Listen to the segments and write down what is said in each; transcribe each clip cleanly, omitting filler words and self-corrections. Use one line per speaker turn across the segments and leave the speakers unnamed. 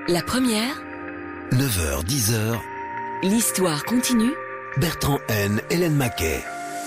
La première,
9h-10h,
l'histoire continue.
Bertrand N, Hélène Maquet.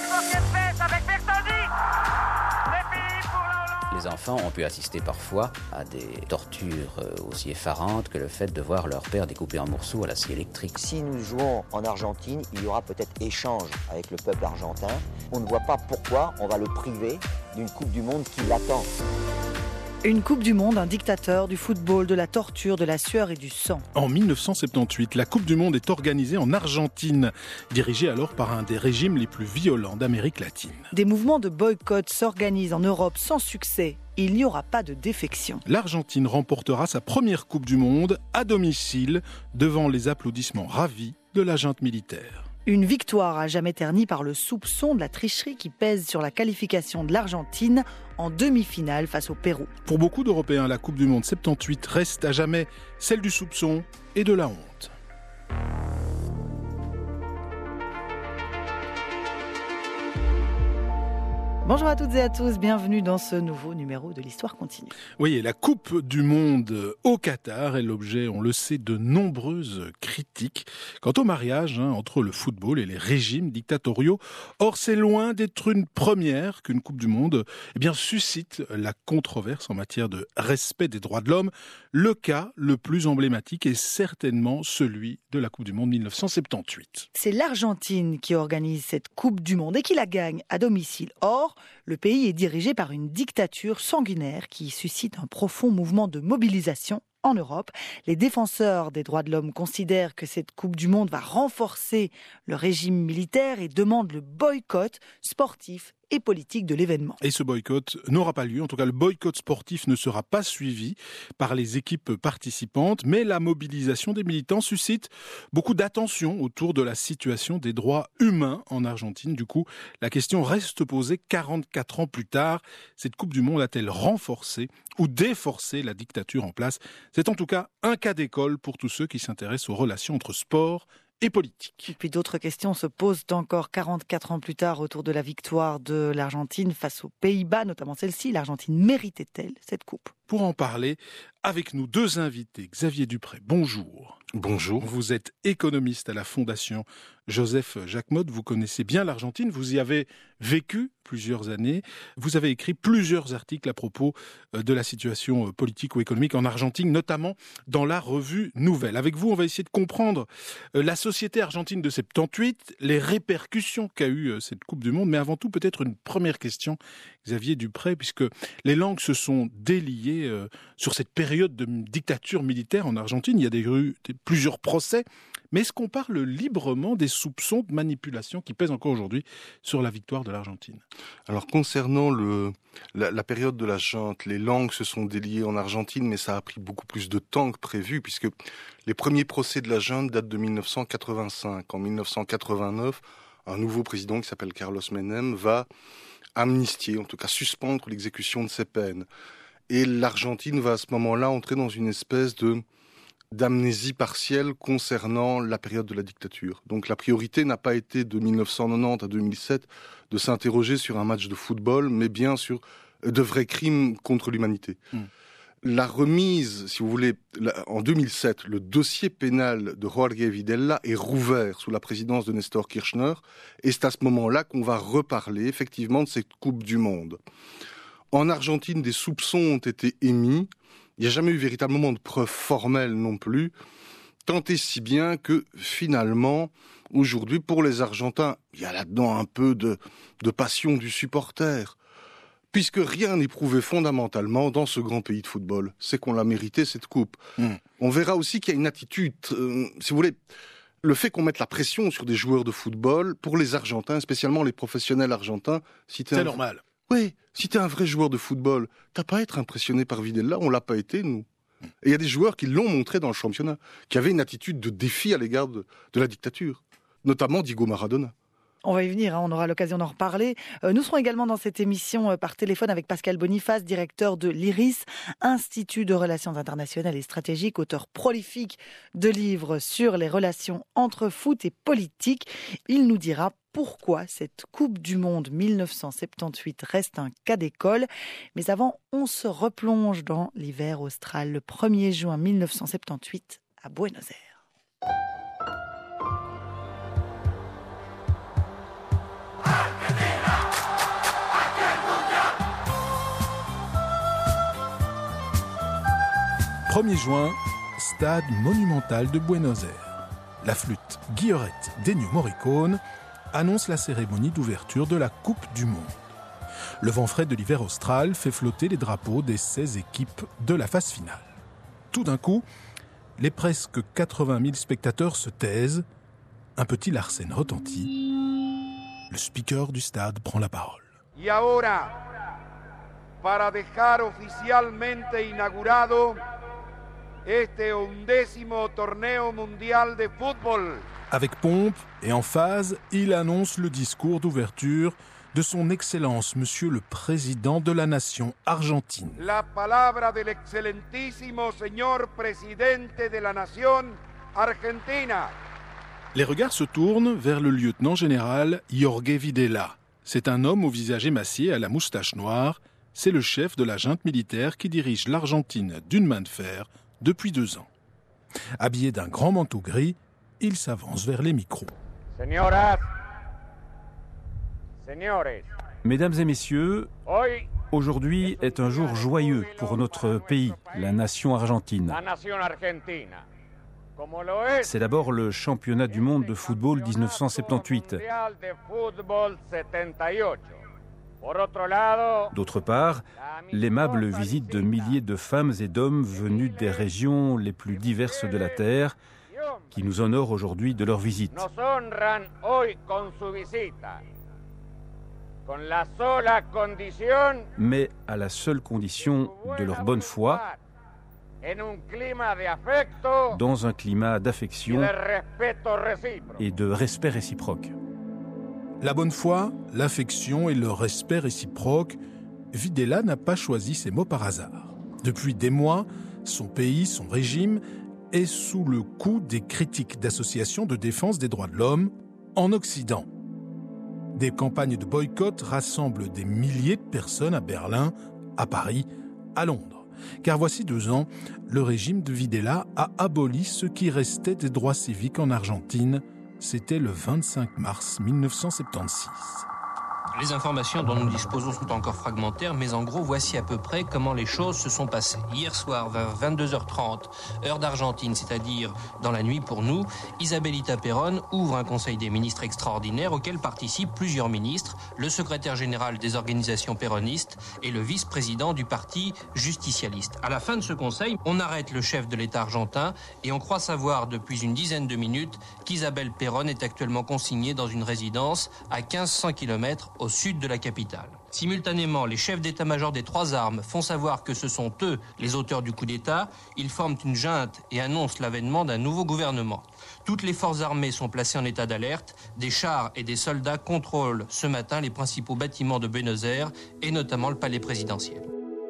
Les enfants ont pu assister parfois à des tortures aussi effarantes que le fait de voir leur père découpé en morceaux à la scie électrique.
Si nous jouons en Argentine, il y aura peut-être échange avec le peuple argentin. On ne voit pas pourquoi on va le priver d'une Coupe du Monde qui l'attend.
Une Coupe du Monde, un dictateur, du football, de la torture, de la sueur et du sang.
En 1978, la Coupe du Monde est organisée en Argentine, dirigée alors par un des régimes les plus violents d'Amérique latine.
Des mouvements de boycott s'organisent en Europe sans succès. Il n'y aura pas de défection.
L'Argentine remportera sa première Coupe du Monde à domicile, devant les applaudissements ravis de la junte militaire.
Une victoire à jamais ternie par le soupçon de la tricherie qui pèse sur la qualification de l'Argentine en demi-finale face au Pérou.
Pour beaucoup d'Européens, la Coupe du Monde 78 reste à jamais celle du soupçon et de la honte.
Bonjour à toutes et à tous, bienvenue dans ce nouveau numéro de l'Histoire continue.
Oui, et la Coupe du Monde au Qatar est l'objet, on le sait, de nombreuses critiques quant au mariage entre le football et les régimes dictatoriaux. Or, c'est loin d'être une première qu'une Coupe du Monde suscite la controverse en matière de respect des droits de l'homme. Le cas le plus emblématique est certainement celui de la Coupe du Monde 1978.
C'est l'Argentine qui organise cette Coupe du Monde et qui la gagne à domicile. Or, le pays est dirigé par une dictature sanguinaire qui suscite un profond mouvement de mobilisation en Europe. Les défenseurs des droits de l'homme considèrent que cette Coupe du Monde va renforcer le régime militaire et demandent le boycott sportif et politique de l'événement.
Et ce boycott n'aura pas lieu. En tout cas, le boycott sportif ne sera pas suivi par les équipes participantes, mais la mobilisation des militants suscite beaucoup d'attention autour de la situation des droits humains en Argentine. Du coup, la question reste posée 44 ans plus tard. Cette Coupe du Monde a-t-elle renforcé ou déforcé la dictature en place ? C'est en tout cas un cas d'école pour tous ceux qui s'intéressent aux relations entre sport et politique.
Et puis d'autres questions se posent encore 44 ans plus tard autour de la victoire de l'Argentine face aux Pays-Bas, notamment celle-ci. L'Argentine méritait-elle cette coupe ?
Pour en parler, avec nous deux invités. Xavier Dupré, bonjour.
Bonjour.
Vous êtes économiste à la Fondation Joseph Jacquemot. Vous connaissez bien l'Argentine. Vous y avez vécu plusieurs années. Vous avez écrit plusieurs articles à propos de la situation politique ou économique en Argentine, notamment dans la revue Nouvelle. Avec vous, on va essayer de comprendre la société argentine de 78, les répercussions qu'a eu cette Coupe du Monde. Mais avant tout, peut-être une première question, Xavier Dupré, puisque les langues se sont déliées sur cette période de dictature militaire en Argentine. Il y a plusieurs procès. Mais est-ce qu'on parle librement des soupçons de manipulation qui pèsent encore aujourd'hui sur la victoire de l'Argentine ?
Alors concernant la période de la junte, les langues se sont déliées en Argentine, mais ça a pris beaucoup plus de temps que prévu, puisque les premiers procès de la junte datent de 1985. En 1989, un nouveau président qui s'appelle Carlos Menem va amnistier, en tout cas suspendre l'exécution de ses peines. Et l'Argentine va à ce moment-là entrer dans une espèce d'amnésie partielle concernant la période de la dictature. Donc la priorité n'a pas été de 1990 à 2007 de s'interroger sur un match de football, mais bien sur de vrais crimes contre l'humanité. La remise, si vous voulez, en 2007, le dossier pénal de Jorge Videla est rouvert sous la présidence de Néstor Kirchner, et c'est à ce moment-là qu'on va reparler effectivement de cette Coupe du Monde. En Argentine, des soupçons ont été émis. Il n'y a jamais eu véritablement de preuves formelles non plus, tant et si bien que finalement, aujourd'hui, pour les Argentins, il y a là-dedans un peu de passion du supporter, puisque rien n'est prouvé fondamentalement dans ce grand pays de football. C'est qu'on l'a mérité, cette coupe. On verra aussi qu'il y a une attitude, si vous voulez, le fait qu'on mette la pression sur des joueurs de football, pour les Argentins, spécialement les professionnels argentins,
c'est normal.
Oui, si t'es un vrai joueur de football, t'as pas à être impressionné par Videla, on l'a pas été, nous. Et il y a des joueurs qui l'ont montré dans le championnat, qui avaient une attitude de défi à l'égard de la dictature, notamment Diego Maradona.
On va y venir, on aura l'occasion d'en reparler. Nous serons également dans cette émission par téléphone avec Pascal Boniface, directeur de l'IRIS, Institut de Relations Internationales et Stratégiques, auteur prolifique de livres sur les relations entre foot et politique. Il nous dira pourquoi cette Coupe du Monde 1978 reste un cas d'école. Mais avant, on se replonge dans l'hiver austral, le 1er juin 1978 à Buenos Aires.
« 1er juin, stade monumental de Buenos Aires. La flûte Guillorette d'Ennio Morricone annonce la cérémonie d'ouverture de la Coupe du Monde. Le vent frais de l'hiver austral fait flotter les drapeaux des 16 équipes de la phase finale. Tout d'un coup, les presque 80 000 spectateurs se taisent. Un petit Larsen retentit. Le speaker du stade prend la parole.
Y ahora, para dejar oficialmente inaugurado este 11º torneo mundial de fútbol.
Avec pompe et emphase, il annonce le discours d'ouverture de son Excellence, Monsieur le Président de la Nation argentine.
La palabra del excelentísimo señor presidente de la Nación Argentina.
Les regards se tournent vers le lieutenant général Jorge Videla. C'est un homme au visage émacié à la moustache noire. C'est le chef de la junte militaire qui dirige l'Argentine d'une main de fer depuis 2 ans. Habillé d'un grand manteau gris, il s'avance vers les micros.
Señoras, señores,
Mesdames et messieurs, aujourd'hui est un jour joyeux pour notre pays, la nation argentine.
la Nación Argentina. Como lo es
C'est d'abord le championnat du monde de football 1978.
Mundial de Fútbol 78. Por otro lado,
D'autre part, l'aimable visite de milliers de femmes et d'hommes venus des régions les plus diverses de la Terre qui nous honorent aujourd'hui de leur visite.
nos honran hoy con su visita. Con la sola condición
Mais à la seule condition de leur bonne foi,
en un clima de afecto
dans un climat
y
d'affection
de respeto recíproco.
et de respect réciproque.
La bonne foi, l'affection et le respect réciproque, Videla n'a pas choisi ces mots par hasard. Depuis des mois, son pays, son régime, est sous le coup des critiques d'associations de défense des droits de l'homme en Occident. Des campagnes de boycott rassemblent des milliers de personnes à Berlin, à Paris, à Londres. Car voici 2 ans, le régime de Videla a aboli ce qui restait des droits civiques en Argentine. C'était le 25 mars 1976.
Les informations dont nous disposons sont encore fragmentaires, mais en gros, voici à peu près comment les choses se sont passées. Hier soir, vers 22h30, heure d'Argentine, c'est-à-dire dans la nuit pour nous, Isabelita Perón ouvre un conseil des ministres extraordinaire auquel participent plusieurs ministres, le secrétaire général des organisations péronistes et le vice-président du parti justicialiste. À la fin de ce conseil, on arrête le chef de l'État argentin et on croit savoir depuis une dizaine de minutes qu'Isabel Perón est actuellement consignée dans une résidence à 1500 km au sud de la capitale. Simultanément, les chefs d'état-major des 3 armes font savoir que ce sont eux les auteurs du coup d'État. Ils forment une junte et annoncent l'avènement d'un nouveau gouvernement. Toutes les forces armées sont placées en état d'alerte. Des chars et des soldats contrôlent ce matin les principaux bâtiments de Buenos Aires et notamment le palais présidentiel.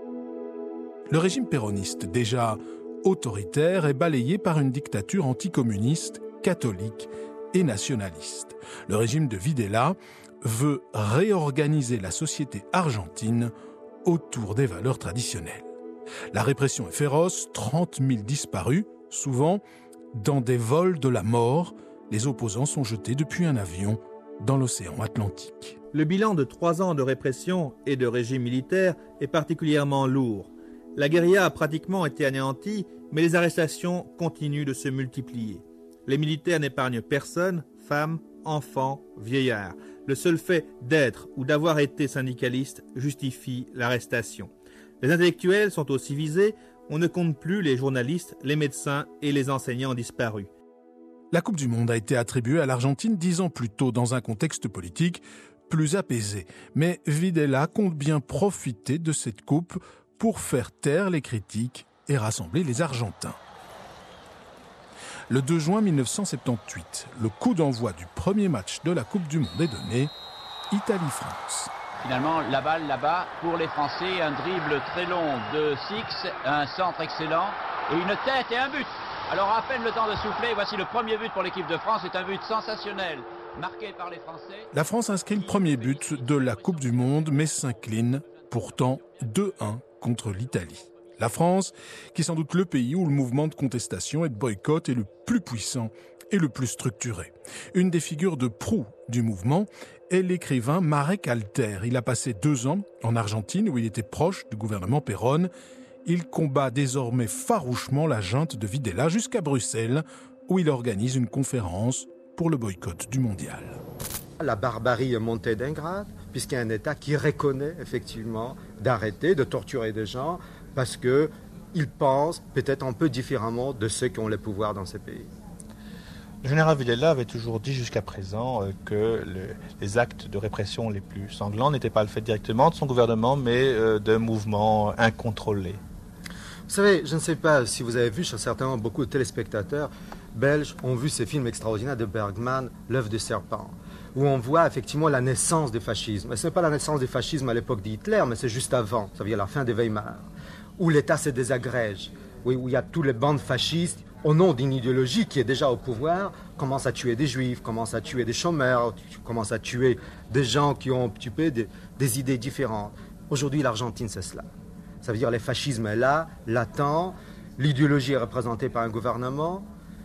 Le régime péroniste, déjà autoritaire, est balayé par une dictature anticommuniste, catholique et nationaliste. Le régime de Videla veut réorganiser la société argentine autour des valeurs traditionnelles. La répression est féroce, 30 000 disparus, souvent dans des vols de la mort. Les opposants sont jetés depuis un avion dans l'océan Atlantique.
Le bilan de 3 ans de répression et de régime militaire est particulièrement lourd. La guérilla a pratiquement été anéantie, mais les arrestations continuent de se multiplier. Les militaires n'épargnent personne, femmes, enfants, vieillards. Le seul fait d'être ou d'avoir été syndicaliste justifie l'arrestation. Les intellectuels sont aussi visés. On ne compte plus les journalistes, les médecins et les enseignants disparus.
La Coupe du Monde a été attribuée à l'Argentine 10 ans plus tôt dans un contexte politique plus apaisé. Mais Videla compte bien profiter de cette coupe pour faire taire les critiques et rassembler les Argentins. Le 2 juin 1978, le coup d'envoi du premier match de la Coupe du Monde est donné, Italie-France.
Finalement, la balle là-bas pour les Français, un dribble très long de Six, un centre excellent et une tête et un but. Alors à peine le temps de souffler, voici le premier but pour l'équipe de France, c'est un but sensationnel, marqué par les Français.
La France inscrit le premier but de la Coupe du Monde, mais s'incline pourtant 2-1 contre l'Italie. La France, qui est sans doute le pays où le mouvement de contestation et de boycott est le plus puissant et le plus structuré. Une des figures de proue du mouvement est l'écrivain Marek Alter. Il a passé 2 ans en Argentine où il était proche du gouvernement Perón. Il combat désormais farouchement la junte de Videla jusqu'à Bruxelles où il organise une conférence pour le boycott du mondial.
La barbarie est montée d'un grade puisqu'il y a un État qui reconnaît effectivement d'arrêter de torturer des gens parce qu'ils pensent peut-être un peu différemment de ceux qui ont le pouvoir dans ces pays.
Le général Videla avait toujours dit jusqu'à présent que les actes de répression les plus sanglants n'étaient pas le fait directement de son gouvernement, mais d'un mouvement incontrôlé.
Vous savez, je ne sais pas si vous avez vu, certainement beaucoup de téléspectateurs belges ont vu ce film extraordinaire de Bergman, L'œuf de serpent, où on voit effectivement la naissance du fascisme. Et ce n'est pas la naissance du fascisme à l'époque d'Hitler, mais c'est juste avant, ça veut dire la fin de Weimar, où l'État se désagrège, où il y a tous les bandes fascistes, au nom d'une idéologie qui est déjà au pouvoir, commence à tuer des juifs, commence à tuer des chômeurs, commence à tuer des gens qui ont un petit peu des idées différentes. Aujourd'hui, l'Argentine, c'est cela. Ça veut dire que le fascisme est là, latent, l'idéologie est représentée par un gouvernement,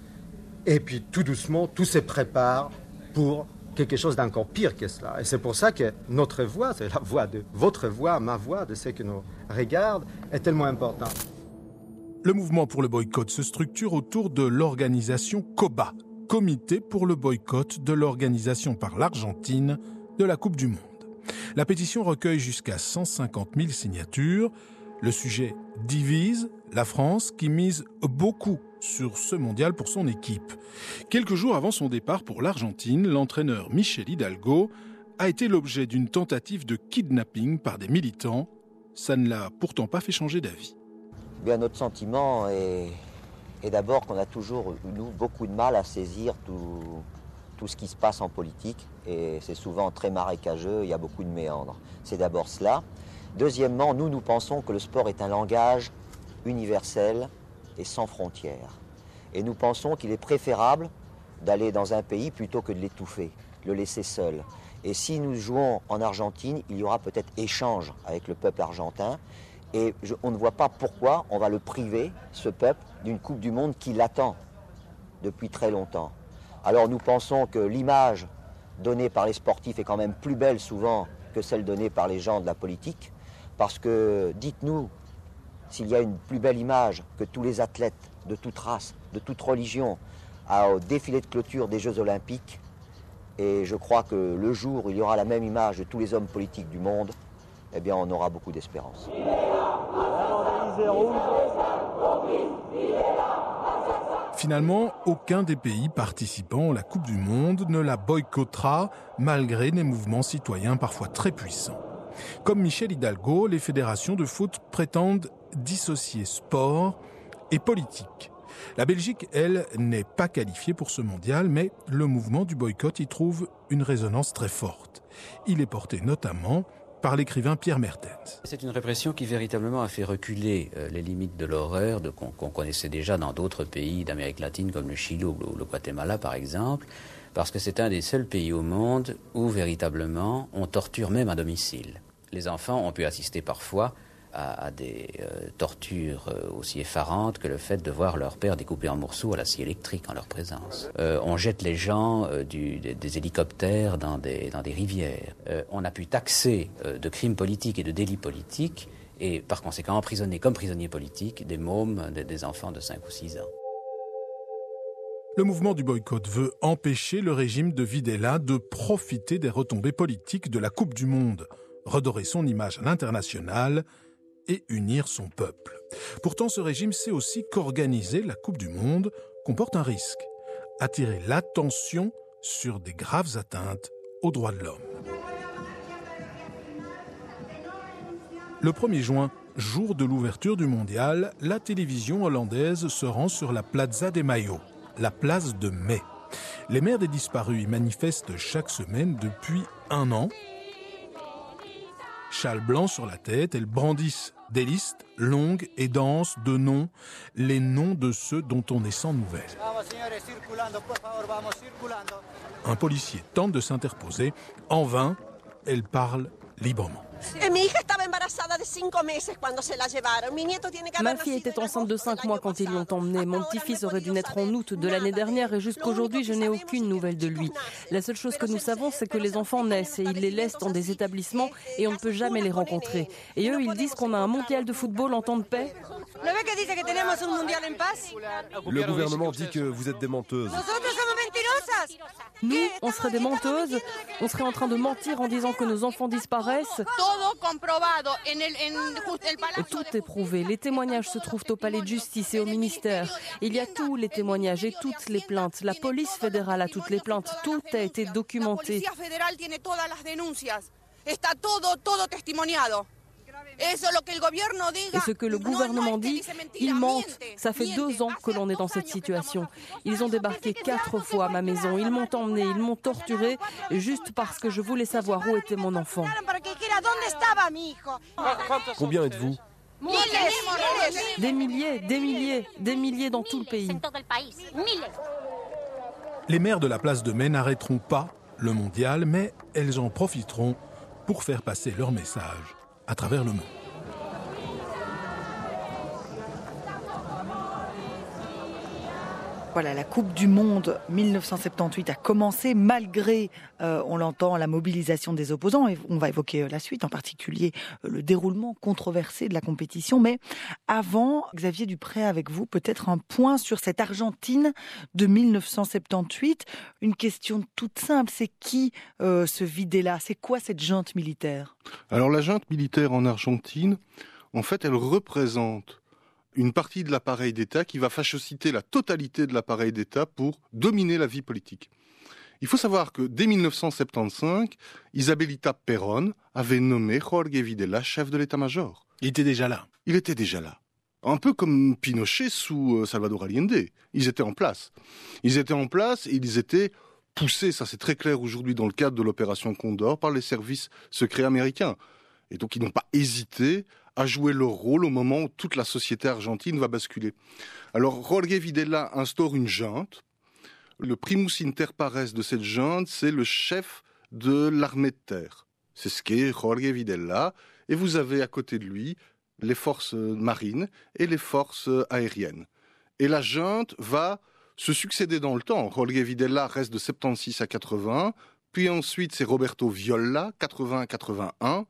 et puis tout doucement, tout se prépare pour quelque chose d'encore pire que cela. Et c'est pour ça que notre voix, c'est la voix de votre voix, ma voix, de ceux qui nous regardent, est tellement importante.
Le mouvement pour le boycott se structure autour de l'organisation COBA, Comité pour le boycott de l'organisation par l'Argentine de la Coupe du Monde. La pétition recueille jusqu'à 150 000 signatures. Le sujet divise la France qui mise beaucoup sur ce mondial pour son équipe. Quelques jours avant son départ pour l'Argentine, l'entraîneur Michel Hidalgo a été l'objet d'une tentative de kidnapping par des militants. Ça ne l'a pourtant pas fait changer d'avis.
Bien, notre sentiment est d'abord qu'on a toujours, nous, beaucoup de mal à saisir tout ce qui se passe en politique. Et c'est souvent très marécageux, il y a beaucoup de méandres. C'est d'abord cela. Deuxièmement, nous pensons que le sport est un langage universel et sans frontières. Et nous pensons qu'il est préférable d'aller dans un pays plutôt que de l'étouffer, de le laisser seul. Et si nous jouons en Argentine, il y aura peut-être échange avec le peuple argentin. Et on ne voit pas pourquoi on va le priver, ce peuple, d'une Coupe du Monde qui l'attend depuis très longtemps. Alors nous pensons que l'image donnée par les sportifs est quand même plus belle souvent que celle donnée par les gens de la politique. Parce que, dites-nous, s'il y a une plus belle image que tous les athlètes de toute race, de toute religion, au défilé de clôture des Jeux Olympiques. Et je crois que le jour où il y aura la même image de tous les hommes politiques du monde, eh bien on aura beaucoup d'espérance.
Finalement, aucun des pays participants à la Coupe du Monde ne la boycottera malgré des mouvements citoyens parfois très puissants. Comme Michel Hidalgo, les fédérations de foot prétendent dissocier sport et politique. La Belgique, elle, n'est pas qualifiée pour ce mondial, mais le mouvement du boycott y trouve une résonance très forte. Il est porté notamment par l'écrivain Pierre Mertens.
C'est une répression qui véritablement a fait reculer les limites de l'horreur qu'on connaissait déjà dans d'autres pays d'Amérique latine comme le Chili ou le Guatemala par exemple, parce que c'est un des seuls pays au monde où véritablement on torture même à domicile. Les enfants ont pu assister parfois à des tortures aussi effarantes que le fait de voir leur père découpé en morceaux à la scie électrique en leur présence. On jette les gens des hélicoptères dans des rivières. On a pu taxer de crimes politiques et de délits politiques et par conséquent emprisonner comme prisonniers politiques des mômes, des enfants de 5 ou 6 ans.
Le mouvement du boycott veut empêcher le régime de Videla de profiter des retombées politiques de la Coupe du Monde, redorer son image à l'international et unir son peuple. Pourtant, ce régime sait aussi qu'organiser la Coupe du Monde comporte un risque, attirer l'attention sur des graves atteintes aux droits de l'homme. Le 1er juin, jour de l'ouverture du mondial, la télévision hollandaise se rend sur la Plaza de Mayo. la place de Mai. Les mères des disparus y manifestent chaque semaine depuis 1 an. Châle blanc sur la tête, elles brandissent des listes longues et denses de noms, les noms de ceux dont on est sans nouvelles. Un policier tente de s'interposer. En vain, elle parle librement.
Ma fille était enceinte de 5 mois quand ils l'ont emmenée. Mon petit-fils aurait dû naître en août de l'année dernière et jusqu'aujourd'hui, je n'ai aucune nouvelle de lui. La seule chose que nous savons, c'est que les enfants naissent et ils les laissent dans des établissements et on ne peut jamais les rencontrer. Et eux, ils disent qu'on a un mondial de football en temps de paix.
Le gouvernement dit que vous êtes des menteuses.
Nous, on serait des menteuses, on serait en train de mentir en disant que nos enfants disparaissent. Tout est prouvé, les témoignages se trouvent au palais de justice et au ministère. Il y a tous les témoignages et toutes les plaintes. La police fédérale a toutes les plaintes, tout a été documenté. Et ce que le gouvernement dit, ils mentent. Ça fait 2 ans que l'on est dans cette situation. Ils ont débarqué 4 fois à ma maison. Ils m'ont emmené, ils m'ont torturé juste parce que je voulais savoir où était mon enfant.
Combien êtes-vous ?
Des milliers dans tout le pays.
Les mères de la place de Mai n'arrêteront pas le mondial, mais elles en profiteront pour faire passer leur message à travers le monde.
Voilà, la Coupe du Monde 1978 a commencé malgré, on l'entend, la mobilisation des opposants. Et on va évoquer la suite, en particulier le déroulement controversé de la compétition. Mais avant, Xavier Dupré, avec vous, peut-être un point sur cette Argentine de 1978. Une question toute simple, c'est qui ce Videla ? C'est quoi cette junte militaire ?
Alors la junte militaire en Argentine, en fait, elle représente une partie de l'appareil d'État qui va phagocyter la totalité de l'appareil d'État pour dominer la vie politique. Il faut savoir que dès 1975, Isabelita Perón avait nommé Jorge Videla chef de l'état-major.
Il était déjà là.
Il était déjà là. Un peu comme Pinochet sous Salvador Allende. Ils étaient en place. Ils étaient en place et ils étaient poussés, ça c'est très clair aujourd'hui dans le cadre de l'opération Condor, par les services secrets américains. Et donc ils n'ont pas hésité à jouer leur rôle au moment où toute la société argentine va basculer. Alors Jorge Videla instaure une junte. Le primus inter pares de cette junte, c'est le chef de l'armée de terre. C'est ce qu'est Jorge Videla. Et vous avez à côté de lui les forces marines et les forces aériennes. Et la junte va se succéder dans le temps. Jorge Videla reste de 76 à 80. Puis ensuite, c'est Roberto Viola, 80-81.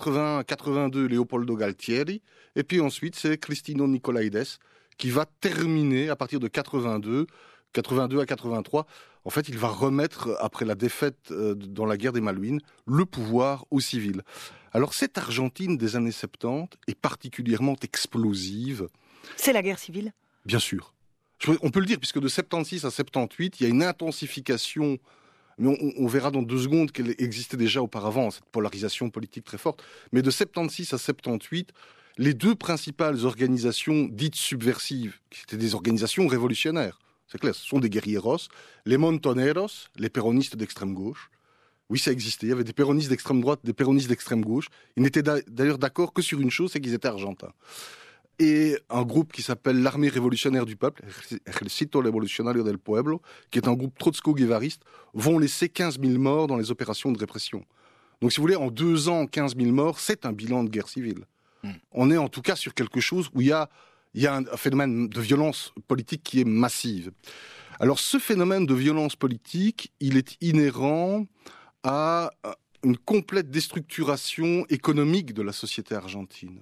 81-82, Leopoldo Galtieri. Et puis ensuite, c'est Cristino Nicolaides qui va terminer à partir de 82 à 83. En fait, il va remettre, après la défaite dans la guerre des Malouines, le pouvoir aux civils. Alors, cette Argentine des années 70 est particulièrement explosive.
C'est la guerre civile ?
Bien sûr. On peut le dire, puisque de 76 à 78, il y a une intensification. Mais on verra dans 2 secondes qu'elle existait déjà auparavant, cette polarisation politique très forte. Mais de 76 à 78, les 2 principales organisations dites subversives, qui étaient des organisations révolutionnaires, c'est clair, ce sont des guerrilleros, les Montoneros, les péronistes d'extrême gauche. Oui, ça existait, il y avait des péronistes d'extrême droite, des péronistes d'extrême gauche. Ils n'étaient d'ailleurs d'accord que sur une chose, c'est qu'ils étaient argentins. Et un groupe qui s'appelle l'Armée révolutionnaire du peuple, Ejército Revolucionario del Pueblo, qui est un groupe trotsko-guévariste, vont laisser 15 000 morts dans les opérations de répression. Donc si vous voulez, en 2 ans, 15 000 morts, c'est un bilan de guerre civile. On est en tout cas sur quelque chose où il y a un phénomène de violence politique qui est massive. Alors ce phénomène de violence politique, il est inhérent à une complète déstructuration économique de la société argentine.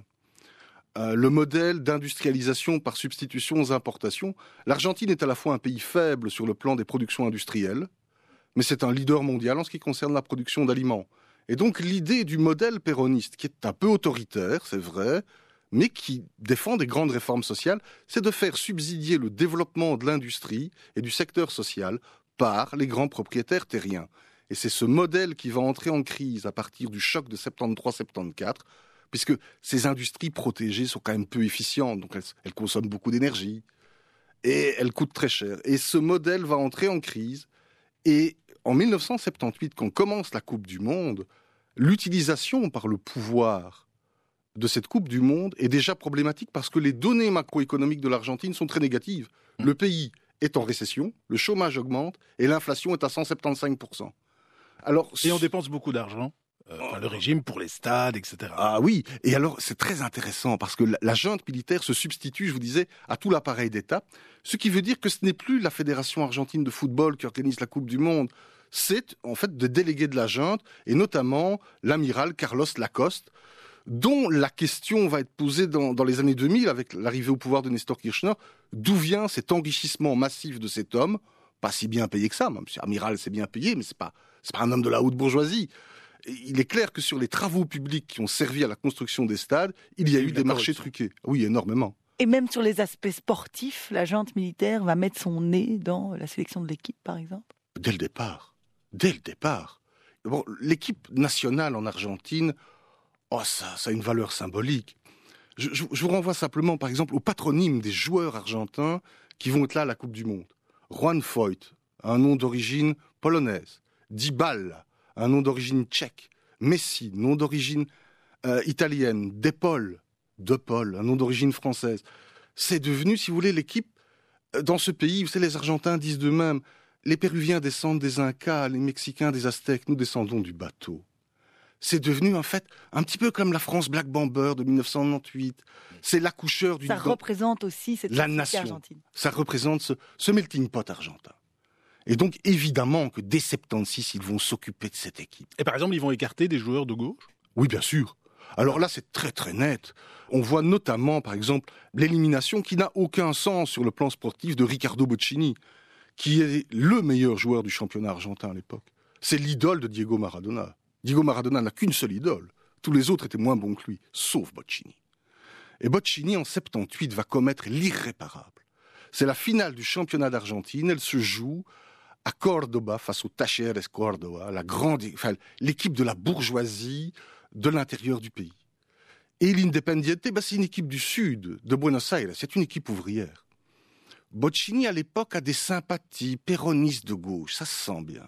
Le modèle d'industrialisation par substitution aux importations. L'Argentine est à la fois un pays faible sur le plan des productions industrielles, mais c'est un leader mondial en ce qui concerne la production d'aliments. Et donc l'idée du modèle péroniste, qui est un peu autoritaire, c'est vrai, mais qui défend des grandes réformes sociales, c'est de faire subsidier le développement de l'industrie et du secteur social par les grands propriétaires terriens. Et c'est ce modèle qui va entrer en crise à partir du choc de 73-74, puisque ces industries protégées sont quand même peu efficientes, donc elles consomment beaucoup d'énergie. et elle coûte très cher. Et ce modèle va entrer en crise. Et en 1978, quand commence la Coupe du Monde, l'utilisation par le pouvoir de cette Coupe du Monde est déjà problématique parce que les données macroéconomiques de l'Argentine sont très négatives. Le pays est en récession, le chômage augmente et l'inflation est à 175%.
Et on dépense beaucoup d'argent, le régime pour les stades, etc.
Ah oui, et alors c'est très intéressant parce que la junte militaire se substitue, je vous disais, à tout l'appareil d'État, ce qui veut dire que ce n'est plus la Fédération argentine de football qui organise la Coupe du Monde, c'est en fait des délégués de la junte, et notamment l'amiral Carlos Lacoste, dont la question va être posée dans les années 2000 avec l'arrivée au pouvoir de Néstor Kirchner. D'où vient cet enrichissement massif de cet homme, pas si bien payé que ça, même si amiral c'est bien payé, mais c'est pas un homme de la haute bourgeoisie. Et il est clair que sur les travaux publics qui ont servi à la construction des stades, il y a eu des marchés truqués. Oui, énormément.
Et même sur les aspects sportifs, la junte militaire va mettre son nez dans la sélection de l'équipe, par exemple ?
Dès le départ. Bon, l'équipe nationale en Argentine, ça a une valeur symbolique. Je vous renvoie simplement, par exemple, au patronyme des joueurs argentins qui vont être là à la Coupe du Monde. Juan Foyt, un nom d'origine polonaise. Dybala, un nom d'origine tchèque. Messi, nom d'origine italienne. De Paul, un nom d'origine française. C'est devenu, si vous voulez, l'équipe dans ce pays. Vous savez, les Argentins disent d'eux-mêmes, les Péruviens descendent des Incas, les Mexicains des Aztèques, nous descendons du bateau. C'est devenu, en fait, un petit peu comme la France Black Bomber de 1998. C'est l'accoucheur d'une...
Ça représente aussi cette
la nation
argentine.
Ça représente ce melting pot argentin. Et donc, évidemment que dès 76, ils vont s'occuper de cette équipe.
Et par exemple, ils vont écarter des joueurs de gauche ?
Oui, bien sûr. Alors là, c'est très très net. On voit notamment, par exemple, l'élimination qui n'a aucun sens sur le plan sportif de Ricardo Bochini, qui est le meilleur joueur du championnat argentin à l'époque. C'est l'idole de Diego Maradona. Diego Maradona n'a qu'une seule idole. Tous les autres étaient moins bons que lui, sauf Bochini. Et Bochini, en 78, va commettre l'irréparable. C'est la finale du championnat d'Argentine. Elle se joue à Cordoba face au Talleres Córdoba, l'équipe de la bourgeoisie de l'intérieur du pays. Et l'Independiente, c'est une équipe du sud, de Buenos Aires. C'est une équipe ouvrière. Bochini, à l'époque, a des sympathies péronistes de gauche. Ça se sent bien.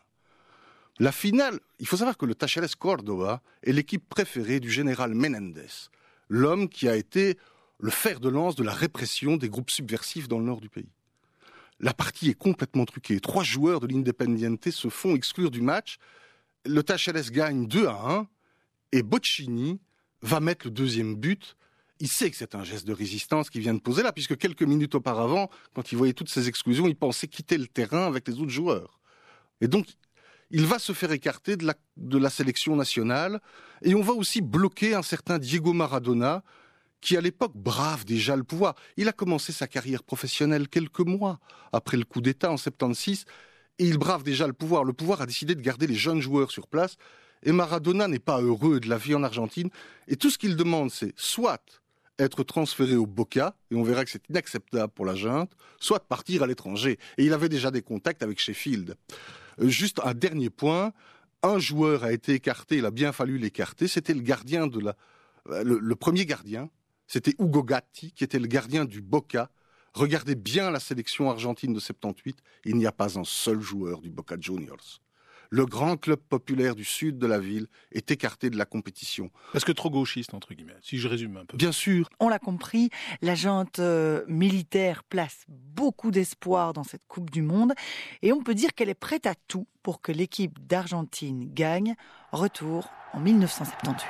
La finale, il faut savoir que le Talleres Córdoba est l'équipe préférée du général Menéndez, l'homme qui a été le fer de lance de la répression des groupes subversifs dans le nord du pays. La partie est complètement truquée. 3 joueurs de l'Independiente se font exclure du match. Le Talleres gagne 2-1 et Bochini va mettre le deuxième but. Il sait que c'est un geste de résistance qu'il vient de poser là, puisque quelques minutes auparavant, quand il voyait toutes ces exclusions, il pensait quitter le terrain avec les autres joueurs. Et donc, il va se faire écarter de la sélection nationale, et on va aussi bloquer un certain Diego Maradona, qui à l'époque brave déjà le pouvoir. Il a commencé sa carrière professionnelle quelques mois après le coup d'État en 76, et il brave déjà le pouvoir. Le pouvoir a décidé de garder les jeunes joueurs sur place, et Maradona n'est pas heureux de la vie en Argentine, et tout ce qu'il demande, c'est soit être transféré au Boca, et on verra que c'est inacceptable pour la junte, soit partir à l'étranger. Et il avait déjà des contacts avec Sheffield. Juste un dernier point, un joueur a été écarté, il a bien fallu l'écarter, c'était le gardien le premier gardien, c'était Hugo Gatti, qui était le gardien du Boca. Regardez bien la sélection argentine de 78, il n'y a pas un seul joueur du Boca Juniors. Le grand club populaire du sud de la ville est écarté de la compétition.
Parce que trop gauchiste, entre guillemets, si je résume un peu.
Bien sûr.
On l'a compris, la junte militaire place beaucoup d'espoir dans cette Coupe du Monde. Et on peut dire qu'elle est prête à tout pour que l'équipe d'Argentine gagne. Retour en 1978.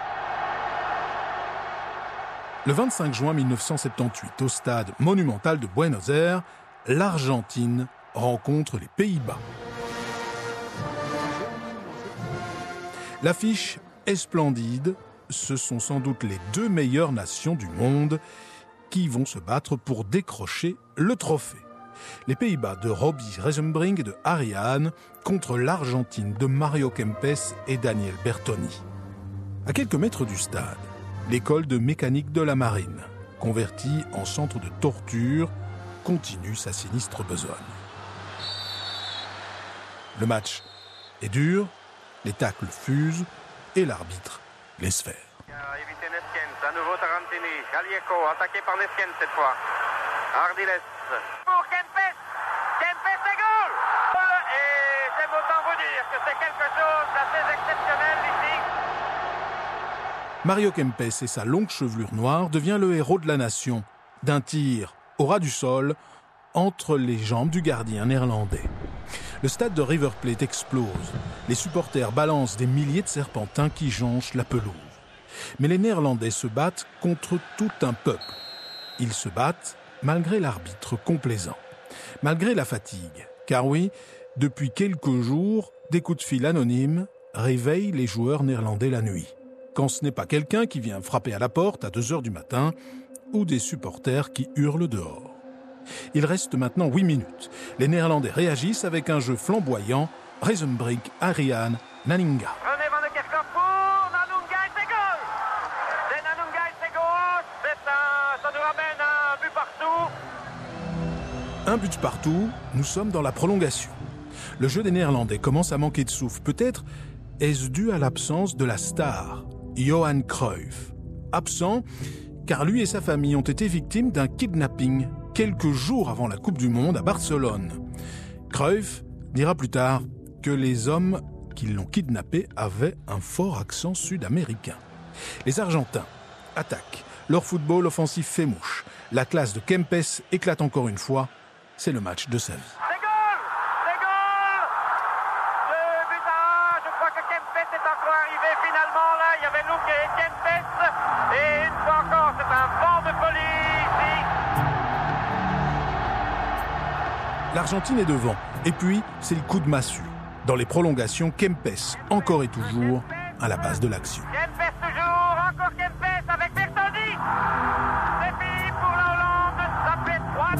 Le 25 juin 1978, au stade monumental de Buenos Aires, l'Argentine rencontre les Pays-Bas. L'affiche est splendide. Ce sont sans doute les 2 meilleures nations du monde qui vont se battre pour décrocher le trophée. Les Pays-Bas de Robbie Rezenbrink et de Harry Hahn contre l'Argentine de Mario Kempes et Daniel Bertoni. À quelques mètres du stade, l'école de mécanique de la marine, convertie en centre de torture, continue sa sinistre besogne. Le match est dur. Les tacles fusent et l'arbitre laisse faire.
Éviter Neskens, à nouveau Tarantini, Galieco, attaqué par Neskens cette fois. Ardiles, Pour Kempes. Kempes et goal. Et j'aime autant vous dire que c'est quelque chose d'assez exceptionnel ici.
Mario Kempes et sa longue chevelure noire devient le héros de la nation, d'un tir au ras du sol entre les jambes du gardien néerlandais. Le stade de River Plate explose. Les supporters balancent des milliers de serpentins qui jonchent la pelouse. Mais les Néerlandais se battent contre tout un peuple. Ils se battent malgré l'arbitre complaisant, malgré la fatigue. Car oui, depuis quelques jours, des coups de fil anonymes réveillent les joueurs néerlandais la nuit. Quand ce n'est pas quelqu'un qui vient frapper à la porte à 2h du matin ou des supporters qui hurlent dehors. Il reste maintenant 8 minutes. Les Néerlandais réagissent avec un jeu flamboyant. Reizenbrink, Ariane, Nanninga.
René van de Kerkhoff pour Nanninga et c'est goal. C'est Nanninga et c'est goal. Ça nous ramène un but partout.
Un but partout, nous sommes dans la prolongation. Le jeu des Néerlandais commence à manquer de souffle. Peut-être est-ce dû à l'absence de la star, Johan Cruyff. Absent car lui et sa famille ont été victimes d'un kidnapping quelques jours avant la Coupe du Monde à Barcelone. Cruyff dira plus tard que les hommes qui l'ont kidnappé avaient un fort accent sud-américain. Les Argentins attaquent. Leur football offensif fait mouche. La classe de Kempes éclate encore une fois. C'est le match de sa vie.
C'est goal. 2 buts à 1. Je crois que Kempes est encore arrivé finalement. Là, il y avait Luque et Kempes. Et une fois encore, c'est un vent de folie ici.
L'Argentine est devant. Et puis, c'est le coup de massue. Dans les prolongations, Kempes, encore et toujours, à la base de l'action.
Kempes toujours, encore Kempes avec Bertoldi. C'est fini pour la Hollande. Ça fait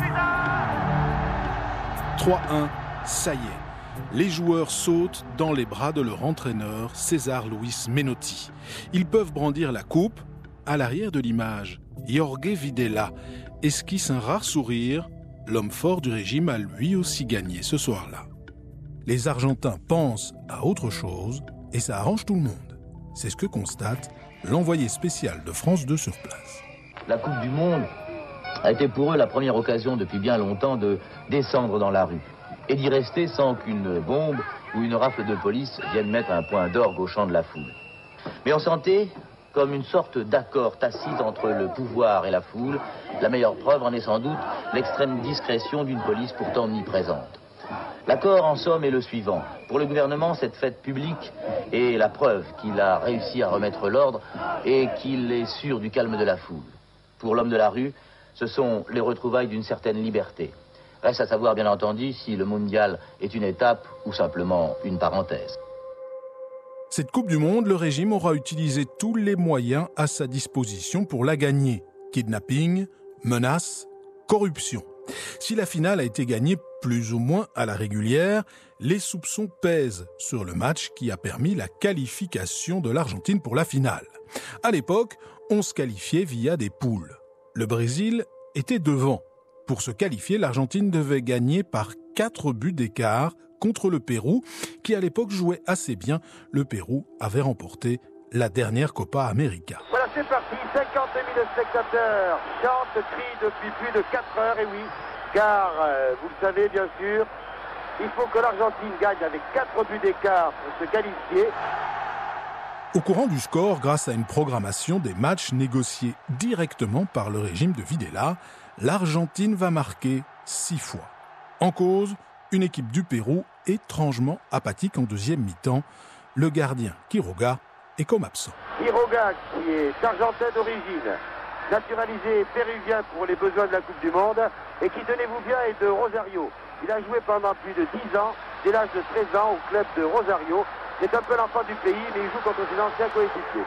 3 buts à
3-1, ça y est. Les joueurs sautent dans les bras de leur entraîneur, César Luis Menotti. Ils peuvent brandir la coupe. À l'arrière de l'image, Jorge Videla esquisse un rare sourire. L'homme fort du régime a lui aussi gagné ce soir-là. Les Argentins pensent à autre chose et ça arrange tout le monde. C'est ce que constate l'envoyé spécial de France 2 sur place.
La Coupe du Monde a été pour eux la première occasion depuis bien longtemps de descendre dans la rue et d'y rester sans qu'une bombe ou une rafle de police vienne mettre un point d'orgue au champ de la foule. Mais on sentait comme une sorte d'accord tacite entre le pouvoir et la foule. La meilleure preuve en est sans doute l'extrême discrétion d'une police pourtant omniprésente. L'accord, en somme, est le suivant. Pour le gouvernement, cette fête publique est la preuve qu'il a réussi à remettre l'ordre et qu'il est sûr du calme de la foule. Pour l'homme de la rue, ce sont les retrouvailles d'une certaine liberté. Reste à savoir, bien entendu, si le mondial est une étape ou simplement une parenthèse.
Cette Coupe du Monde, le régime aura utilisé tous les moyens à sa disposition pour la gagner. Kidnapping, menaces, corruption. Si la finale a été gagnée plus ou moins à la régulière, les soupçons pèsent sur le match qui a permis la qualification de l'Argentine pour la finale. À l'époque, on se qualifiait via des poules. Le Brésil était devant. Pour se qualifier, l'Argentine devait gagner par 4 buts d'écart contre le Pérou, qui à l'époque jouait assez bien. Le Pérou avait remporté la dernière Copa América.
Voilà, c'est parti. 50 000 spectateurs chantent, crient depuis plus de 4 heures. Et oui, car vous le savez bien sûr, il faut que l'Argentine gagne avec 4 buts d'écart pour se qualifier.
Au courant du score, grâce à une programmation des matchs négociés directement par le régime de Videla, l'Argentine va marquer 6 fois. En cause, une équipe du Pérou étrangement apathique en deuxième mi-temps. Le gardien, Quiroga, est comme absent.
Quiroga, qui est argentin d'origine, naturalisé péruvien pour les besoins de la Coupe du Monde, et qui, tenez-vous bien, est de Rosario. Il a joué pendant plus de 10 ans, dès l'âge de 13 ans, au club de Rosario. C'est un peu l'enfant du pays, mais il joue contre ses anciens coéquipiers.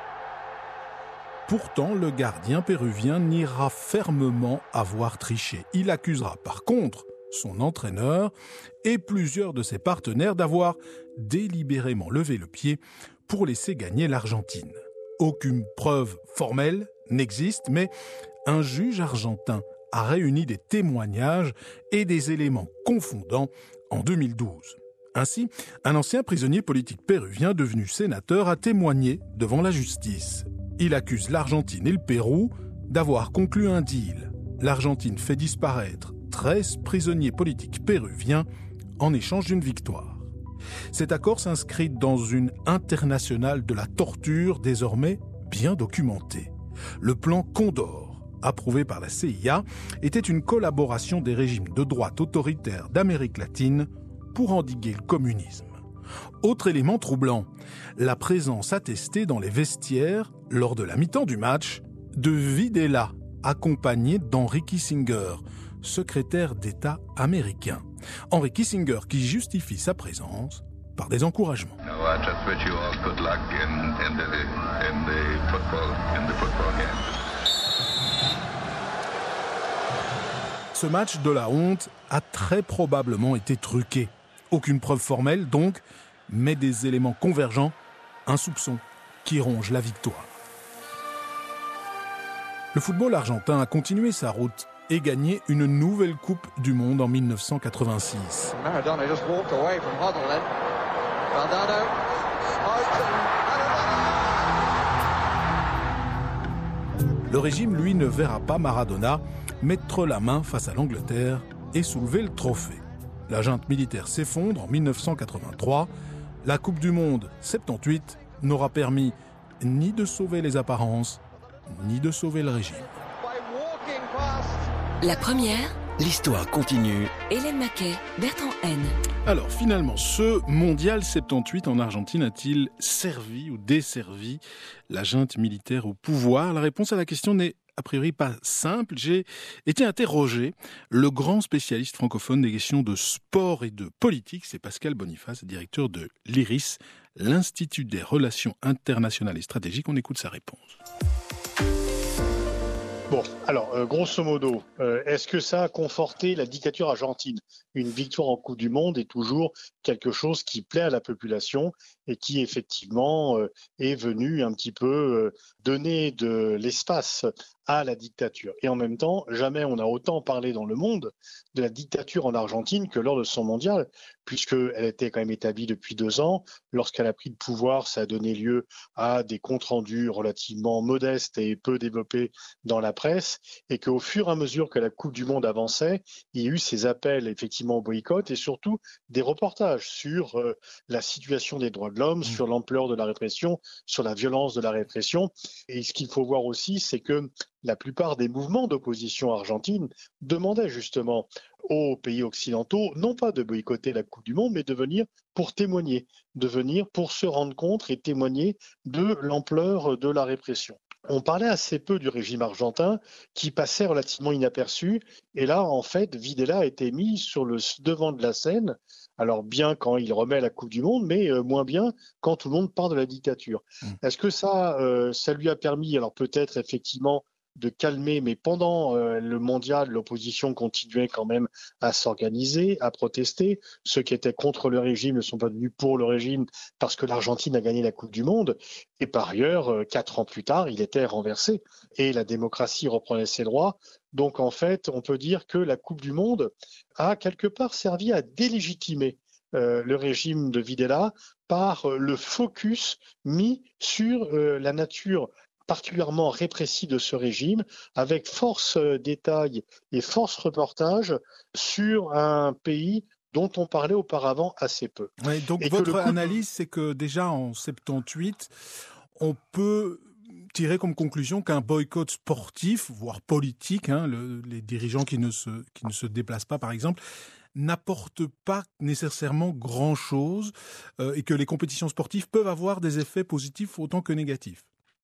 Pourtant, le gardien péruvien niera fermement avoir triché. Il accusera par contre son entraîneur et plusieurs de ses partenaires d'avoir délibérément levé le pied pour laisser gagner l'Argentine. Aucune preuve formelle n'existe, mais un juge argentin a réuni des témoignages et des éléments confondants en 2012. Ainsi, un ancien prisonnier politique péruvien devenu sénateur a témoigné devant la justice. Il accuse l'Argentine et le Pérou d'avoir conclu un deal. L'Argentine fait disparaître 13 prisonniers politiques péruviens en échange d'une victoire. Cet accord s'inscrit dans une internationale de la torture désormais bien documentée. Le plan Condor, approuvé par la CIA, était une collaboration des régimes de droite autoritaires d'Amérique latine pour endiguer le communisme. Autre élément troublant, la présence attestée dans les vestiaires, lors de la mi-temps du match, de Videla, accompagné d'Henry Kissinger, secrétaire d'État américain. Henry Kissinger qui justifie sa présence par des encouragements. Ce match de la honte a très probablement été truqué. Aucune preuve formelle donc, mais des éléments convergents, un soupçon qui ronge la victoire. Le football argentin a continué sa route et gagné une nouvelle Coupe du Monde en 1986.
Maradona just walked away from Huddle then. Valdano.
Le régime, lui, ne verra pas Maradona mettre la main face à l'Angleterre et soulever le trophée. La junte militaire s'effondre en 1983. La Coupe du Monde 78 n'aura permis ni de sauver les apparences, ni de sauver le régime.
La première,
l'histoire continue.
Hélène Maquet, Bertrand N.
Alors finalement, ce mondial 78 en Argentine a-t-il servi ou desservi la junte militaire au pouvoir ? La réponse à la question n'est a priori pas simple. J'ai été interrogé le grand spécialiste francophone des questions de sport et de politique, c'est Pascal Boniface, directeur de l'IRIS, l'Institut des relations internationales et stratégiques. On écoute sa réponse.
Bon, alors, grosso modo, est-ce que ça a conforté la dictature argentine ? Une victoire en Coupe du Monde est toujours quelque chose qui plaît à la population et qui, effectivement, est venu un petit peu donner de l'espace à la dictature. Et en même temps, jamais on a autant parlé dans le monde de la dictature en Argentine que lors de son mondial, puisqu'elle était quand même établie depuis 2 ans. Lorsqu'elle a pris le pouvoir, ça a donné lieu à des comptes rendus relativement modestes et peu développés dans la presse, et qu'au fur et à mesure que la Coupe du Monde avançait, il y a eu ces appels effectivement au boycott et surtout des reportages sur la situation des droits de l'homme, sur l'ampleur de la répression, sur la violence de la répression. Et ce qu'il faut voir aussi, c'est que la plupart des mouvements d'opposition argentine demandaient justement aux pays occidentaux, non pas de boycotter la Coupe du Monde, mais de venir pour témoigner, de venir pour se rendre compte et témoigner de l'ampleur de la répression. On parlait assez peu du régime argentin qui passait relativement inaperçu. Et là, en fait, Videla a été mis sur le devant de la scène. Alors bien quand il remet la Coupe du Monde, mais moins bien quand tout le monde parle de la dictature. Est-ce que ça lui a permis, alors peut-être effectivement, de calmer, mais pendant le mondial, l'opposition continuait quand même à s'organiser, à protester. Ceux qui étaient contre le régime ne sont pas devenus pour le régime parce que l'Argentine a gagné la Coupe du Monde. Et par ailleurs, 4 ans plus tard, il était renversé et la démocratie reprenait ses droits. Donc en fait, on peut dire que la Coupe du Monde a quelque part servi à délégitimer le régime de Videla par le focus mis sur la nature particulièrement répressive de ce régime, avec force détail et force reportage sur un pays dont on parlait auparavant assez peu.
Ouais, donc et votre analyse, c'est que déjà en 78, on peut tirer comme conclusion qu'un boycott sportif, voire politique, les dirigeants qui ne se déplacent pas par exemple, n'apporte pas nécessairement grand-chose et que les compétitions sportives peuvent avoir des effets positifs autant que négatifs.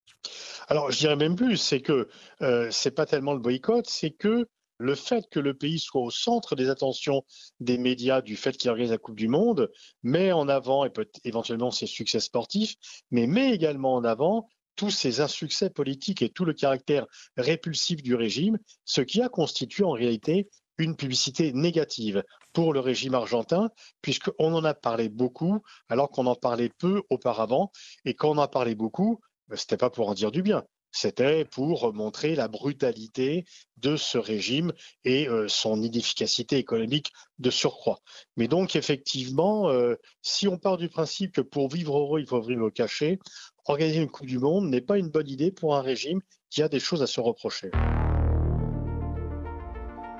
Alors, je dirais même plus, c'est que c'est pas tellement le boycott, c'est que le fait que le pays soit au centre des attentions des médias, du fait qu'il organise la Coupe du Monde, met en avant, et peut éventuellement ses succès sportifs, mais met également en avant tous ses insuccès politiques et tout le caractère répulsif du régime, ce qui a constitué en réalité une publicité négative pour le régime argentin, puisqu'on en a parlé beaucoup, alors qu'on en parlait peu auparavant, et quand on en parlait beaucoup, c'était pas pour en dire du bien, c'était pour montrer la brutalité de ce régime et son inefficacité économique de surcroît. Mais donc effectivement, si on part du principe que pour vivre heureux, il faut vivre caché, organiser une Coupe du Monde n'est pas une bonne idée pour un régime qui a des choses à se reprocher.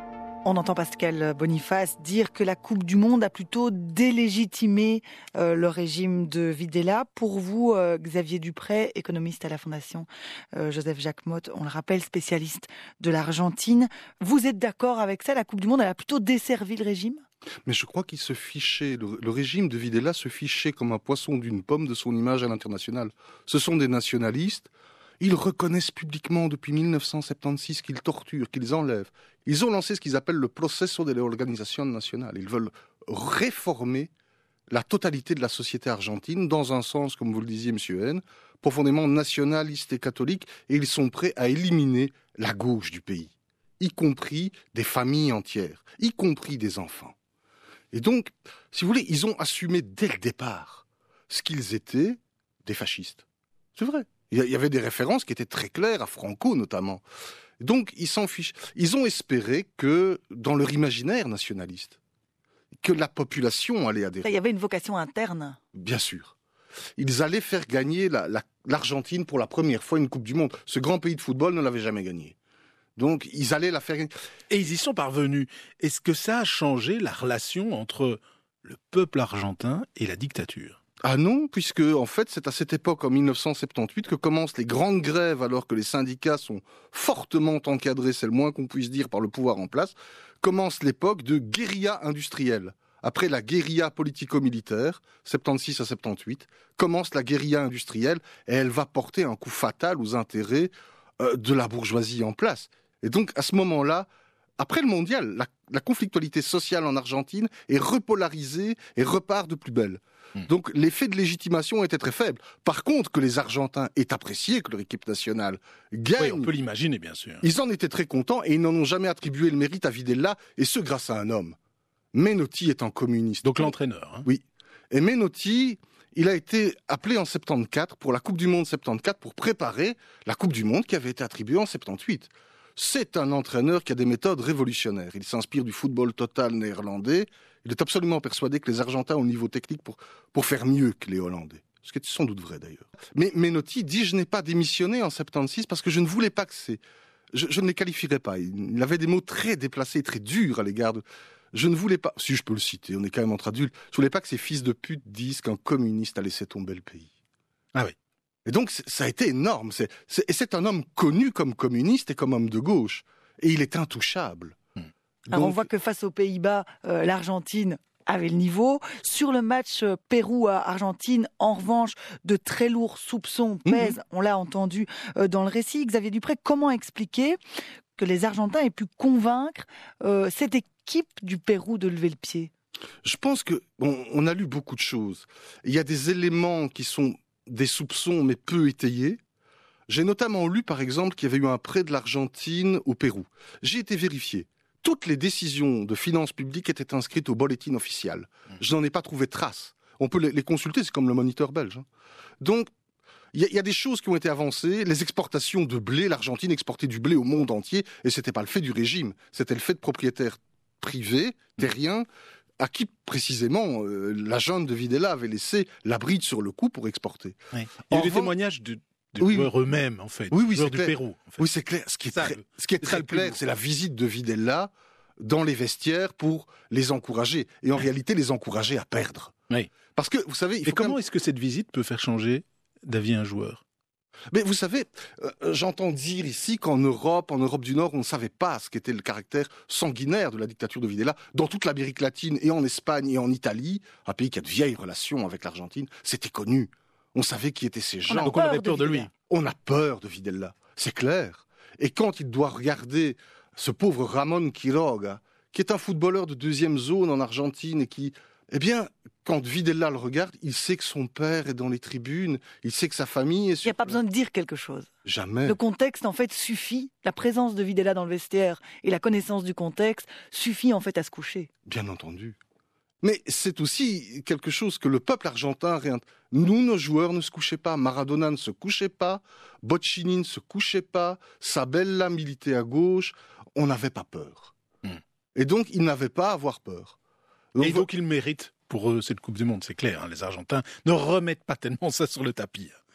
On entend Pascal Boniface dire que la Coupe du Monde a plutôt délégitimé le régime de Videla. Pour vous, Xavier Dupré, économiste à la Fondation Joseph Jacquemot, on le rappelle, spécialiste de l'Argentine, vous êtes d'accord avec ça? La Coupe du Monde, elle a plutôt desservi le régime?
Mais je crois qu'il se fichait, le régime de Videla se fichait comme un poisson d'une pomme de son image à l'international. Ce sont des nationalistes. Ils reconnaissent publiquement depuis 1976 qu'ils torturent, qu'ils enlèvent. Ils ont lancé ce qu'ils appellent le proceso de l'organisation nationale. Ils veulent réformer la totalité de la société argentine dans un sens, comme vous le disiez, M. N, profondément nationaliste et catholique, et ils sont prêts à éliminer la gauche du pays, y compris des familles entières, y compris des enfants. Et donc, si vous voulez, ils ont assumé dès le départ ce qu'ils étaient, des fascistes. C'est vrai. Il y avait des références qui étaient très claires, à Franco notamment. Donc, ils s'en fichent. Ils ont espéré que, dans leur imaginaire nationaliste, que la population allait adhérer.
Il y avait une vocation interne.
Bien sûr. Ils allaient faire gagner l'Argentine pour la première fois une Coupe du Monde. Ce grand pays de football ne l'avait jamais gagnée. Donc, ils allaient la faire gagner.
Et ils y sont parvenus. Est-ce que ça a changé la relation entre le peuple argentin et la dictature ?
Ah non, puisque en fait c'est à cette époque, en 1978, que commencent les grandes grèves, alors que les syndicats sont fortement encadrés, c'est le moins qu'on puisse dire, par le pouvoir en place. Commence l'époque de guérilla industrielle. Après la guérilla politico-militaire, 76 à 78, commence la guérilla industrielle et elle va porter un coup fatal aux intérêts de la bourgeoisie en place. Et donc à ce moment-là, après le mondial, la conflictualité sociale en Argentine est repolarisée et repart de plus belle. Donc l'effet de légitimation était très faible. Par contre, que les Argentins aient apprécié que leur équipe nationale gagne...
Oui, on peut l'imaginer, bien sûr.
Ils en étaient très contents et ils n'en ont jamais attribué le mérite à Videla, et ce grâce à un homme. Menotti est un communiste.
Donc l'entraîneur. Hein.
Oui. Et Menotti, il a été appelé en 74 pour la Coupe du Monde 74 pour préparer la Coupe du Monde qui avait été attribuée en 78. C'est un entraîneur qui a des méthodes révolutionnaires. Il s'inspire du football total néerlandais. Il est absolument persuadé que les Argentins ont le niveau technique pour faire mieux que les Hollandais. Ce qui est sans doute vrai d'ailleurs. Mais Menotti dit « Je n'ai pas démissionné en 76 parce que je ne voulais pas que c'est... Je ne les qualifierais pas. » Il avait des mots très déplacés, très durs à l'égard de... Je ne voulais pas... Si je peux le citer, on est quand même entre adultes. Je ne voulais pas que ces fils de pute disent qu'un communiste a laissé tomber le pays.
Ah oui.
Et donc ça a été énorme. C'est un homme connu comme communiste et comme homme de gauche. Et il est intouchable.
Alors on voit que face aux Pays-Bas, l'Argentine avait le niveau. Sur le match Pérou-Argentine, en revanche, de très lourds soupçons pèsent. On l'a entendu dans le récit. Xavier Dupré, comment expliquer que les Argentins aient pu convaincre cette équipe du Pérou de lever le pied?
Je pense que on a lu beaucoup de choses. Il y a des éléments qui sont des soupçons mais peu étayés. J'ai notamment lu, par exemple, qu'il y avait eu un prêt de l'Argentine au Pérou. J'ai été vérifié. Toutes les décisions de finances publiques étaient inscrites au bulletin officiel. Je n'en ai pas trouvé trace. On peut les consulter, c'est comme le Moniteur belge. Hein. Donc, il y a des choses qui ont été avancées. Les exportations de blé, l'Argentine exportait du blé au monde entier, et c'était pas le fait du régime. C'était le fait de propriétaires privés, terriens, à qui, précisément, la junte de Videla avait laissé la bride sur le cou pour exporter.
Oui. Il y a des témoignages de joueurs eux-mêmes, en fait.
Oui,
joueurs
du
Pérou. En fait.
Oui, c'est clair. Ce qui est très clair, c'est la visite de Videla dans les vestiaires pour les encourager. Et en réalité, les encourager à perdre.
Oui.
Parce que, vous savez...
comment est-ce que cette visite peut faire changer d'avis un joueur?
Mais vous savez, j'entends dire ici qu'en Europe du Nord, on ne savait pas ce qu'était le caractère sanguinaire de la dictature de Videla. Dans toute l'Amérique latine et en Espagne et en Italie, un pays qui a de vieilles relations avec l'Argentine, c'était connu. On savait qui étaient ces gens.
Donc on avait peur de lui.
On a peur de Videla, c'est clair. Et quand il doit regarder ce pauvre Ramon Quiroga, qui est un footballeur de deuxième zone en Argentine et qui... Eh bien, quand Videla le regarde, il sait que son père est dans les tribunes, il sait que sa famille est...
Il n'y a pas besoin de dire quelque chose.
Jamais.
Le contexte, en fait, suffit. La présence de Videla dans le vestiaire et la connaissance du contexte suffit, en fait, à se coucher.
Bien entendu. Mais c'est aussi quelque chose que le peuple argentin... Nous, nos joueurs ne se couchaient pas. Maradona ne se couchait pas. Bocchini ne se couchait pas. Sabella militait à gauche. On n'avait pas peur. Et donc, ils n'avaient pas à avoir peur.
Donc ils méritent pour eux cette Coupe du Monde, c'est clair. Hein, les Argentins ne remettent pas tellement ça sur le tapis.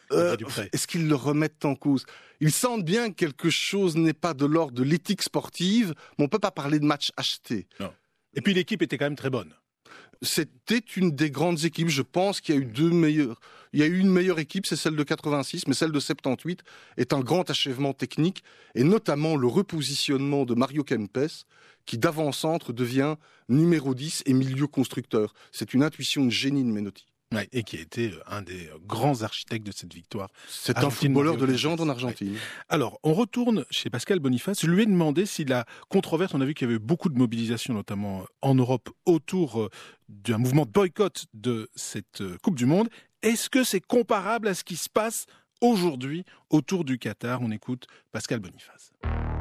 Est-ce qu'ils le remettent en cause? Ils sentent bien que quelque chose n'est pas de l'ordre de l'éthique sportive, mais on ne peut pas parler de match acheté.
Non. Et puis l'équipe était quand même très bonne.
C'était une des grandes équipes. Je pense qu'il y a eu deux meilleures. Il y a eu une meilleure équipe, c'est celle de 86, mais celle de 78 est un grand achèvement technique, et notamment le repositionnement de Mario Kempes, qui d'avant-centre devient numéro 10 et milieu constructeur. C'est une intuition de génie de Menotti.
Ouais, et qui a été un des grands architectes de cette victoire.
C'est un footballeur de légende en Argentine. Ouais.
Alors, on retourne chez Pascal Boniface. Je lui ai demandé si la controverse, on a vu qu'il y avait eu beaucoup de mobilisation, notamment en Europe, autour d'un mouvement de boycott de cette Coupe du Monde. Est-ce que c'est comparable à ce qui se passe aujourd'hui autour du Qatar? On écoute Pascal Boniface.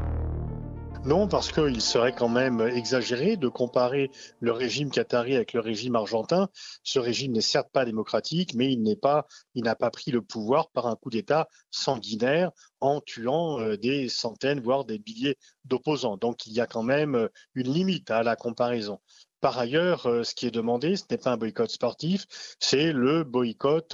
Non, parce qu'il serait quand même exagéré de comparer le régime qatari avec le régime argentin. Ce régime n'est certes pas démocratique, mais il n'a pas pris le pouvoir par un coup d'État sanguinaire en tuant des centaines, voire des milliers d'opposants. Donc il y a quand même une limite à la comparaison. Par ailleurs, ce qui est demandé, ce n'est pas un boycott sportif, c'est le boycott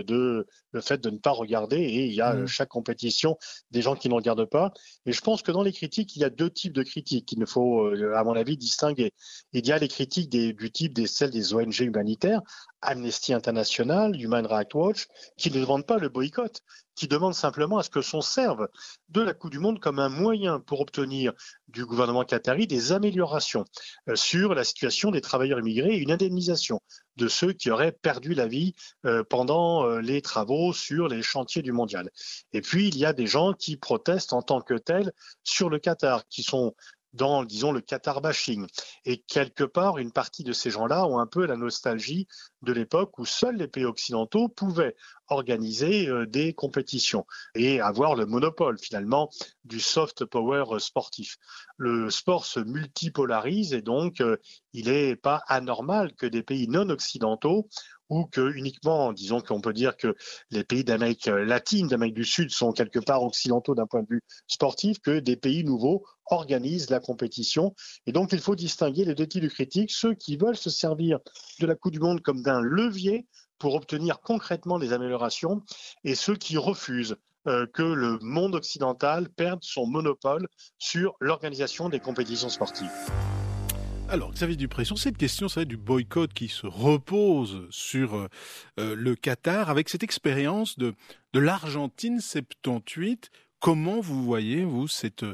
le fait de ne pas regarder. Et il y a chaque compétition des gens qui ne regardent pas. Et je pense que dans les critiques, il y a deux types de critiques qu'il faut, à mon avis, distinguer. Il y a les critiques du type celles des ONG humanitaires, Amnesty International, Human Rights Watch, qui ne demandent pas le boycott, qui demandent simplement à ce que l'on serve de la Coupe du Monde comme un moyen pour obtenir du gouvernement qatari des améliorations sur la situation des travailleurs immigrés et une indemnisation de ceux qui auraient perdu la vie pendant les travaux sur les chantiers du mondial. Et puis, il y a des gens qui protestent en tant que tels sur le Qatar, qui sont dans, disons, le Qatar bashing. Et quelque part, une partie de ces gens-là ont un peu la nostalgie de l'époque où seuls les pays occidentaux pouvaient organiser des compétitions et avoir le monopole, finalement, du soft power sportif. Le sport se multipolarise et donc il n'est pas anormal que des pays non occidentaux ou que uniquement, disons qu'on peut dire que les pays d'Amérique latine, d'Amérique du Sud sont quelque part occidentaux d'un point de vue sportif, que des pays nouveaux organisent la compétition. Et donc il faut distinguer les deux types de critiques, ceux qui veulent se servir de la Coupe du Monde comme d'un levier pour obtenir concrètement des améliorations et ceux qui refusent que le monde occidental perde son monopole sur l'organisation des compétitions sportives.
Alors, Xavier Dupré, sur cette question du boycott qui se repose sur le Qatar, avec cette expérience de l'Argentine 78, comment vous voyez, vous,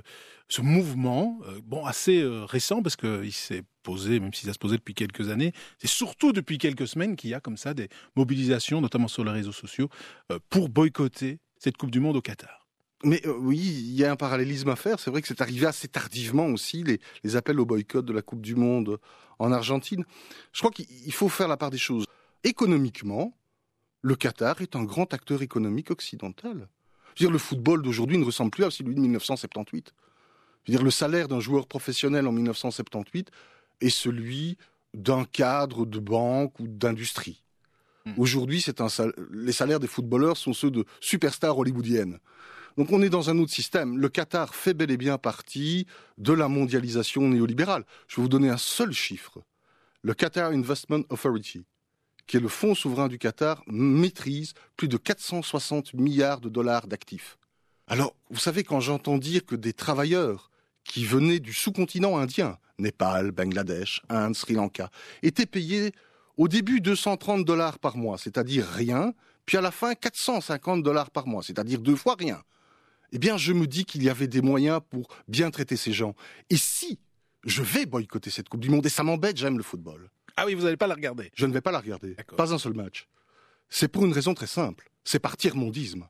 ce mouvement, assez récent, parce qu'il s'est posé, même si ça se posait depuis quelques années, c'est surtout depuis quelques semaines qu'il y a comme ça des mobilisations, notamment sur les réseaux sociaux, pour boycotter cette Coupe du Monde au Qatar.
Mais oui, il y a un parallélisme à faire. C'est vrai que c'est arrivé assez tardivement aussi, les appels au boycott de la Coupe du Monde en Argentine. Je crois qu'il faut faire la part des choses. Économiquement, le Qatar est un grand acteur économique occidental. Je veux dire, le football d'aujourd'hui ne ressemble plus à celui de 1978. Je veux dire, le salaire d'un joueur professionnel en 1978 est celui d'un cadre de banque ou d'industrie. Aujourd'hui, les salaires des footballeurs sont ceux de superstars hollywoodiennes. Donc on est dans un autre système. Le Qatar fait bel et bien partie de la mondialisation néolibérale. Je vais vous donner un seul chiffre. Le Qatar Investment Authority, qui est le fonds souverain du Qatar, maîtrise plus de 460 milliards de dollars d'actifs. Alors, vous savez, quand j'entends dire que des travailleurs qui venaient du sous-continent indien, Népal, Bangladesh, Inde, Sri Lanka, étaient payés au début $230 par mois, c'est-à-dire rien, puis à la fin $450 par mois, c'est-à-dire 2 fois rien. Eh bien, je me dis qu'il y avait des moyens pour bien traiter ces gens. Et si je vais boycotter cette Coupe du Monde, et ça m'embête, j'aime le football.
Ah oui, vous n'allez pas la regarder?
Je ne vais pas la regarder. D'accord. Pas un seul match. C'est pour une raison très simple. C'est par tiers-mondisme.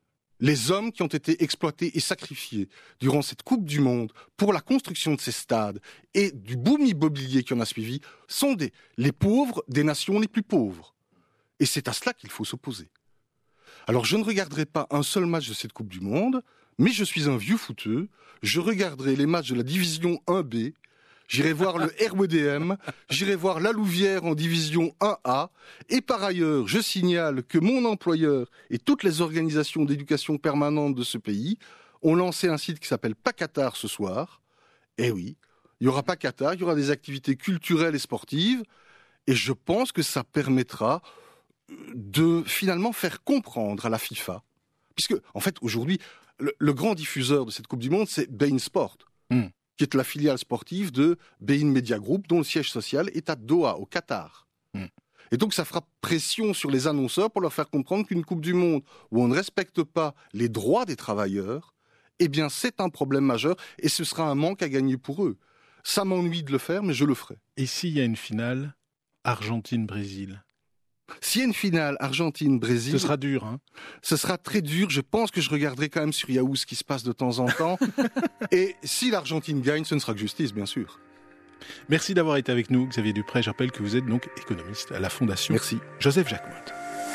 Les hommes qui ont été exploités et sacrifiés durant cette Coupe du Monde pour la construction de ces stades et du boom immobilier qui en a suivi sont les pauvres des nations les plus pauvres. Et c'est à cela qu'il faut s'opposer. Alors je ne regarderai pas un seul match de cette Coupe du Monde, mais je suis un vieux footeux, je regarderai les matchs de la division 1B, j'irai voir le RWDM, j'irai voir la Louvière en division 1A, et par ailleurs, je signale que mon employeur et toutes les organisations d'éducation permanente de ce pays ont lancé un site qui s'appelle Pas Qatar ce soir. Eh oui, il n'y aura pas Qatar, il y aura des activités culturelles et sportives, et je pense que ça permettra de finalement faire comprendre à la FIFA, puisque en fait aujourd'hui le grand diffuseur de cette Coupe du Monde c'est beIN Sport, qui est la filiale sportive de beIN Media Group, dont le siège social est à Doha, au Qatar. Et donc ça fera pression sur les annonceurs pour leur faire comprendre qu'une Coupe du Monde où on ne respecte pas les droits des travailleurs, eh bien c'est un problème majeur et ce sera un manque à gagner pour eux. Ça m'ennuie de le faire, mais je le ferai.
Et s'il y a une finale Argentine-Brésil?
S'il y a une finale Argentine-Brésil...
Ce sera dur, hein?
Ce sera très dur. Je pense que je regarderai quand même sur Yahoo ce qui se passe de temps en temps. Et si l'Argentine gagne, ce ne sera que justice, bien sûr.
Merci d'avoir été avec nous, Xavier Dupré. Je rappelle que vous êtes donc économiste à la Fondation Joseph Jacquemot.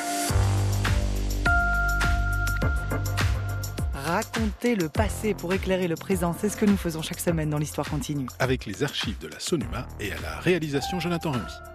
Raconter le passé pour éclairer le présent, c'est ce que nous faisons chaque semaine dans l'Histoire continue.
Avec les archives de la Sonuma et à la réalisation Jonathan Remy.